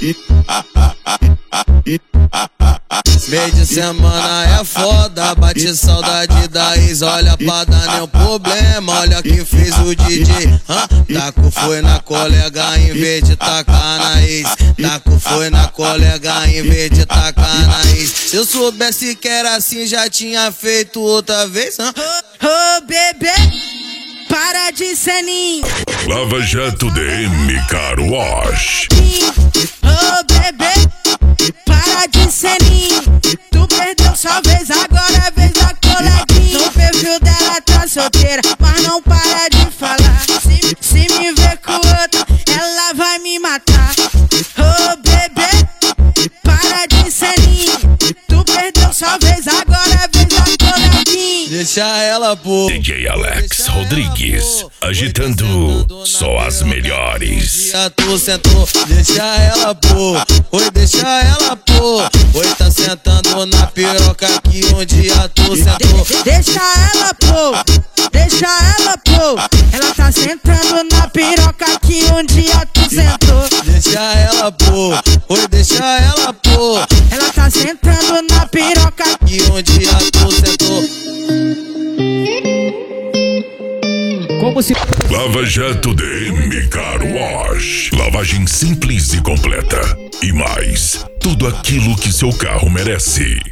Meio de semana é foda, bate saudade da ex. Olha pra dar nenhum problema, olha que fez o DJ. Taco foi na colega em vez de tacar na ex. Taco foi na colega em vez de tacar na ex. Se eu soubesse que era assim, já tinha feito outra vez. Ô bebê, para de ceninho. Lava Jato DM Car Wash. Ô bebê, para de ceninho. Tu perdeu sua vez, agora é a vez da coleguinha. No perfil dela tá solteira, mas não para de falar. Se me ver com outra, ela vai me matar. Ô bebê, para de ceninho. Tu perdeu sua vez, agora é a vez da coleguinha. Deixa ela, pô. DJ Alex Rodrigues, agitando só as melhores. Tu sentou, deixa ela, pô. Oi, deixa ela, pô. Oi, tá sentando na piroca que um dia tu sentou. Deixa ela, pô. Deixa ela, pô. Ela tá sentando na piroca que um dia tu sentou. Deixa ela, pô. Oi, deixa ela, pô. Ela tá sentando na piroca que um dia tu sentou. Como se... Lava Jato DM Car Wash. Lavagem simples e completa. E mais, tudo aquilo que seu carro merece.